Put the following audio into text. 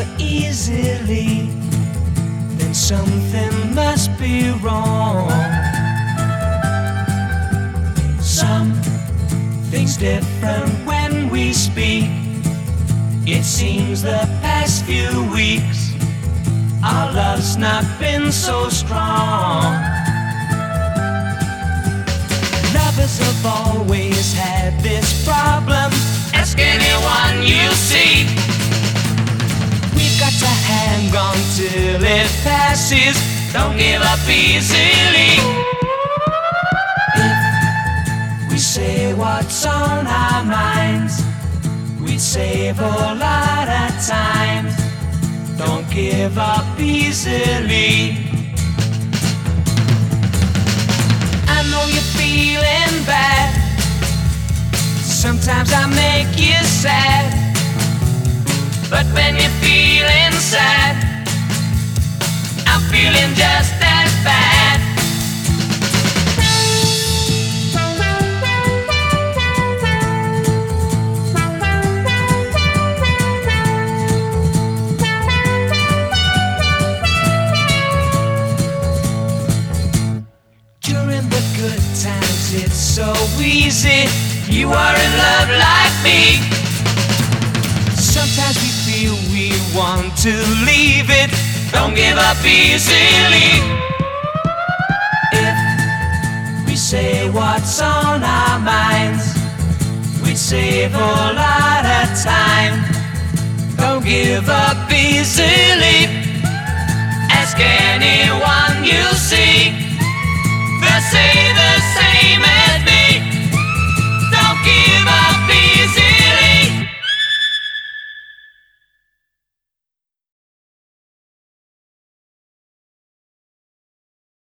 easily, then something must be wrong. Something's different when we speak. It seems the past few weeks our love's not been so strong. Lovers have always had this problem. Ask anyone you see. We've got to hang on till it passes. Don't give up easily. If we say what's on our minds, we'd save a lot of time. Don't give up easily. I know you're feeling bad. Sometimes I make you sad. But when you're feeling sad, I'm feeling just as bad. During the good times it's so easy. You are in love like me. Sometimes we feel we want to leave it. Don't give up easily. If we say what's on our minds, we'd save a lot of time. Don't give up easily.